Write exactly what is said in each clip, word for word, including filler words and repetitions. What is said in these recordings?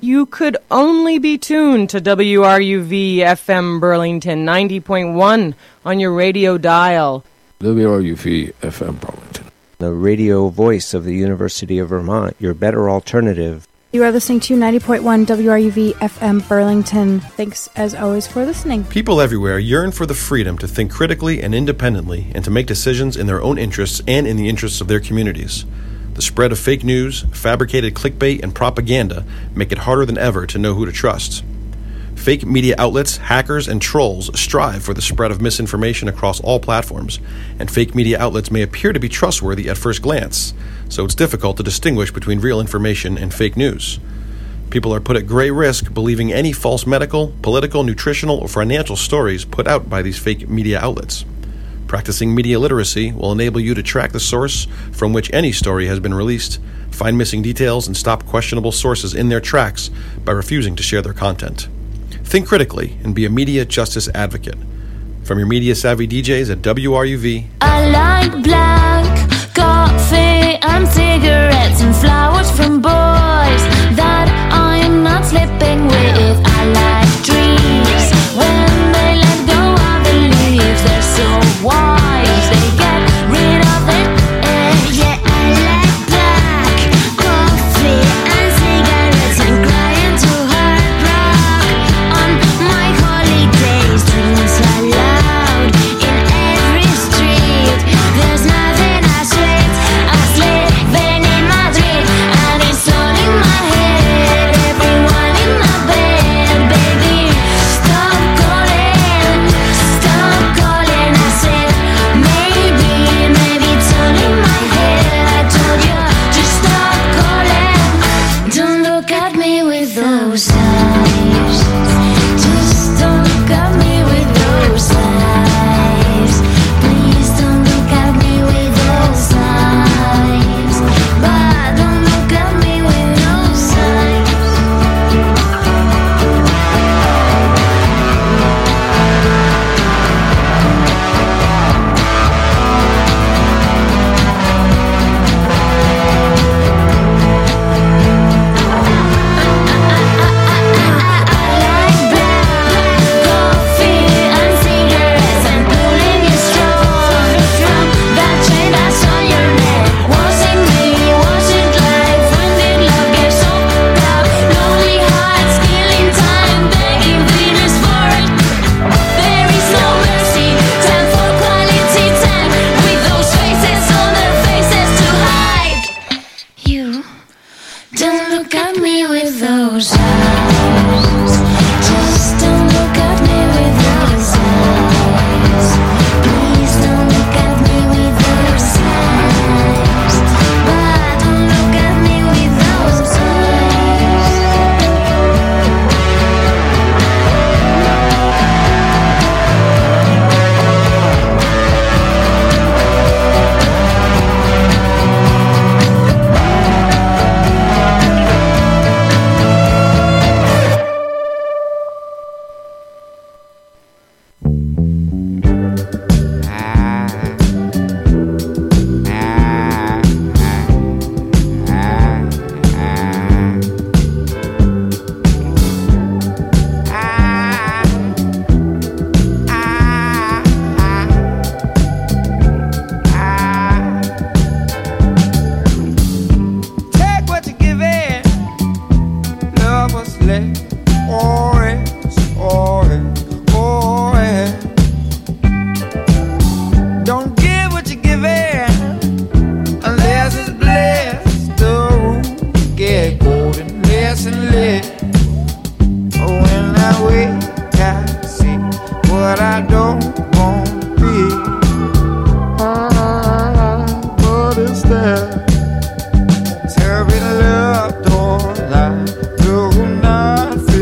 you could only be tuned to W R U V F M Burlington ninety point one on your radio dial. W R U V F M Burlington, the radio voice of the University of Vermont, your better alternative. You are listening to ninety point one W R U V F M Burlington. Thanks, as always, for listening. People everywhere yearn for the freedom to think critically and independently and to make decisions in their own interests and in the interests of their communities. The spread of fake news, fabricated clickbait, and propaganda make it harder than ever to know who to trust. Fake media outlets, hackers, and trolls strive for the spread of misinformation across all platforms, and fake media outlets may appear to be trustworthy at first glance, so it's difficult to distinguish between real information and fake news. People are put at great risk believing any false medical, political, nutritional, or financial stories put out by these fake media outlets. Practicing media literacy will enable you to track the source from which any story has been released, find missing details, and stop questionable sources in their tracks by refusing to share their content. Think critically and be a media justice advocate. From your media-savvy D Js at W R U V. I like black coffee and cigarettes and flowers from boys that I'm not sleeping with. I like dreams when they let go of the leaves. They're so wise, they get rid of it. Uh, yeah, I like black coffee and cigarettes and crying to hard rock on my holidays. Dreams are loud in every street. There's nothing as sweet as living in Madrid, and it's all in my head. Everyone in my bed, baby, stop calling, stop calling. I said maybe, maybe it's all in my head. I told you just stop calling. Don't look at me with those eyes. Just don't look at me with those eyes. Please don't look at me with those eyes. But don't look at me with those eyes. Coffee and cigarettes and pulling you strong from that chain that's on your neck. Was it me? Was it life? When did love get so proud? Lonely hearts killing time, begging Venus for it. There is no mercy, time for quality time. With those faces on their faces to hide. You don't look at me with those eyes. Just don't look at me with those eyes. Please don't look at me with those eyes. But don't look at me with those eyes. Take what you're giving. Love was left. Orange, orange, orange. Don't give what you're giving unless it's blessed. The root get golden less and less. Oh, when I wake, I see what I don't want to be. Ah, but it's there. Terrible love, don't lie, do nothing.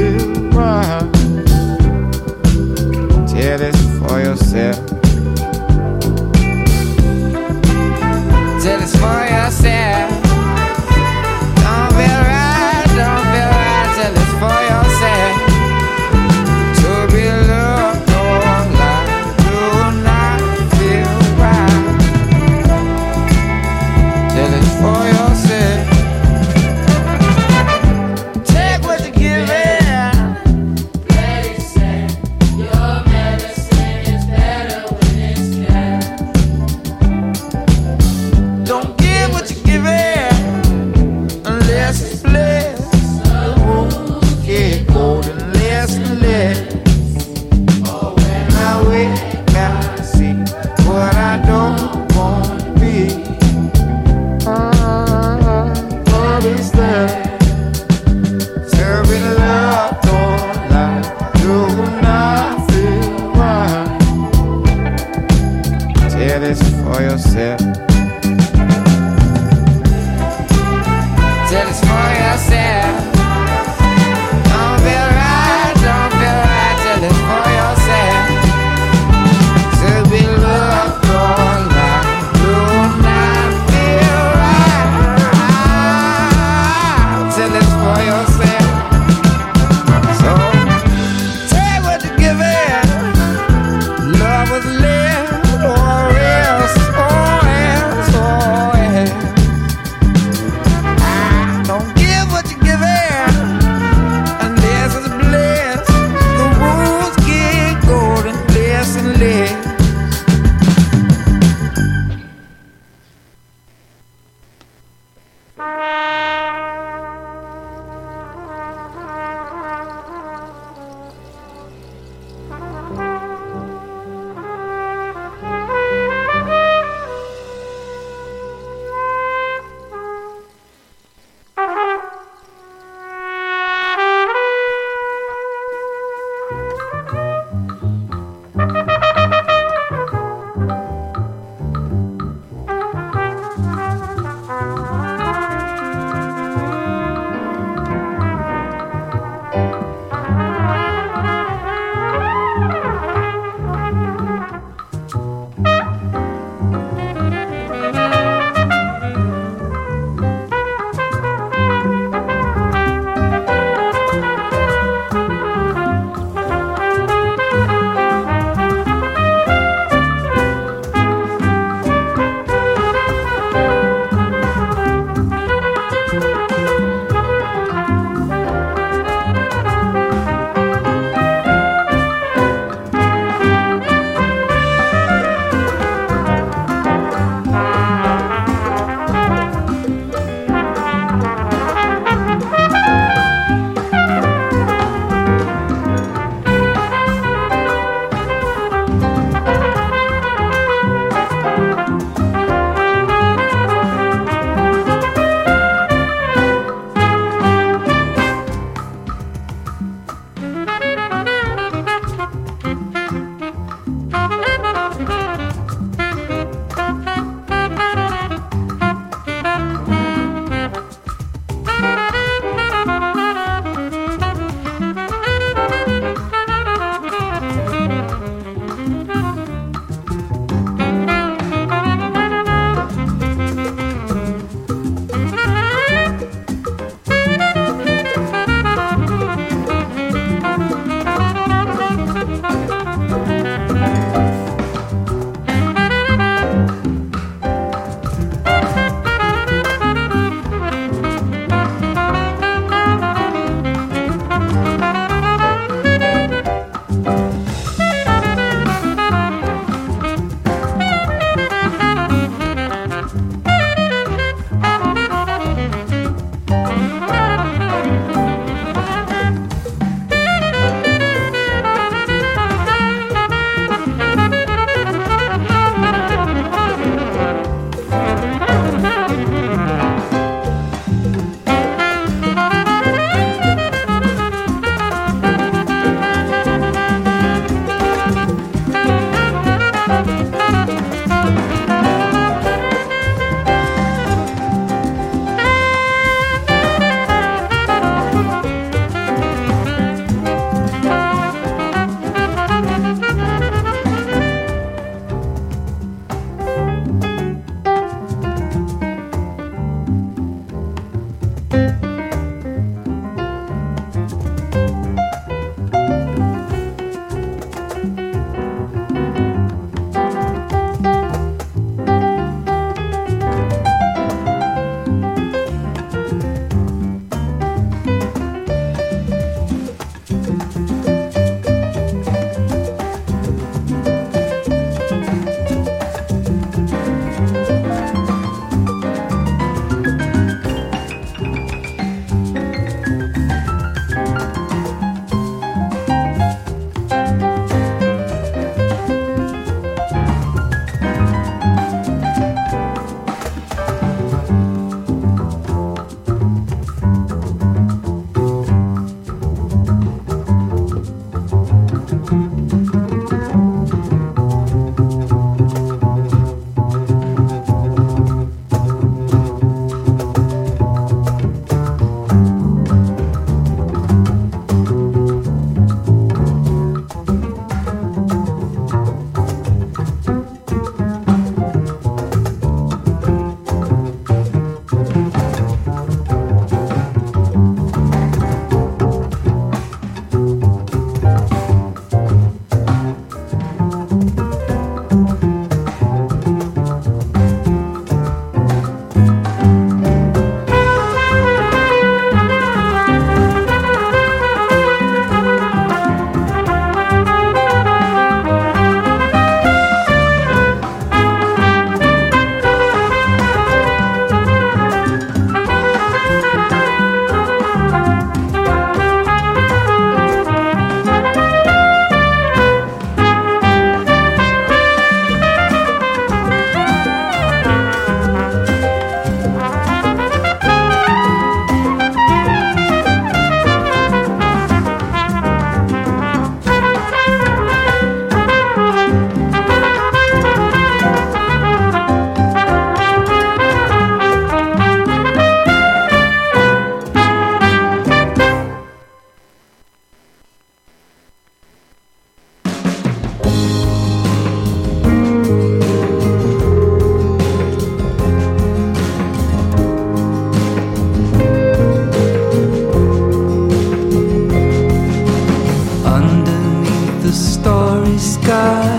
the starry sky.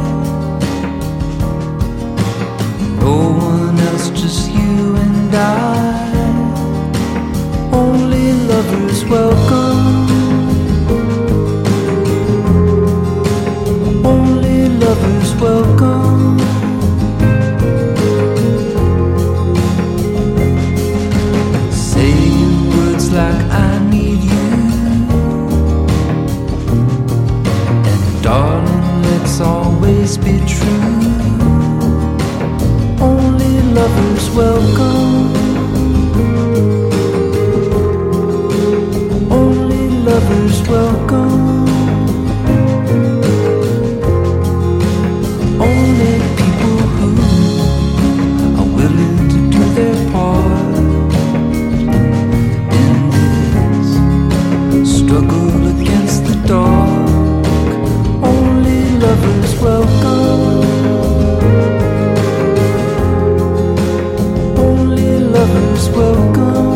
No one else, just you and I. Only lovers welcome. Only lovers welcome. Saying words like I need you. And darling, let's always be true. Only lovers welcome. Only lovers welcome. Only people who are willing to do their part in this struggle against the dark. Only lovers welcome. Only lovers welcome.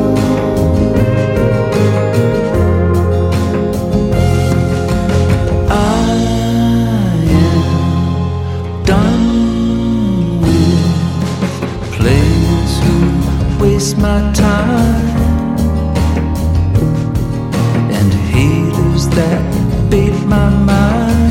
I am done with players who waste my time and haters that bait my mind.